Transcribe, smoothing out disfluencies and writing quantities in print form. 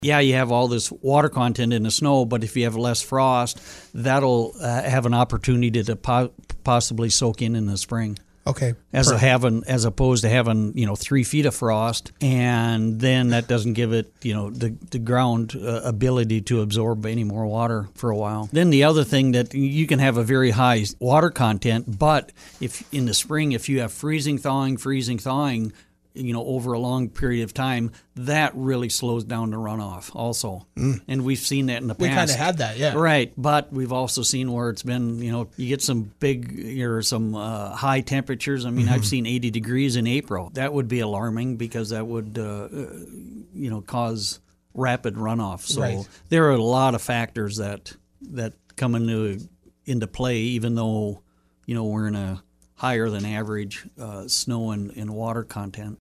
Yeah, you have all this water content in the snow, but if you have less frost, that'll have an opportunity to possibly soak in the spring. Okay. As opposed to having 3 feet of frost, and then that doesn't give it the ground ability to absorb any more water for a while. Then the other thing that you can have a very high water content, but if in the spring if you have freezing thawing, over a long period of time, that really slows down the runoff also. And we've seen that in the past. We kind of had that, yeah. Right, but we've also seen where it's been, you get some some high temperatures. I mean, I've seen 80 degrees in April. That would be alarming because that would, cause rapid runoff. So there are a lot of factors that come into play, even though, we're in a higher than average snow and water content.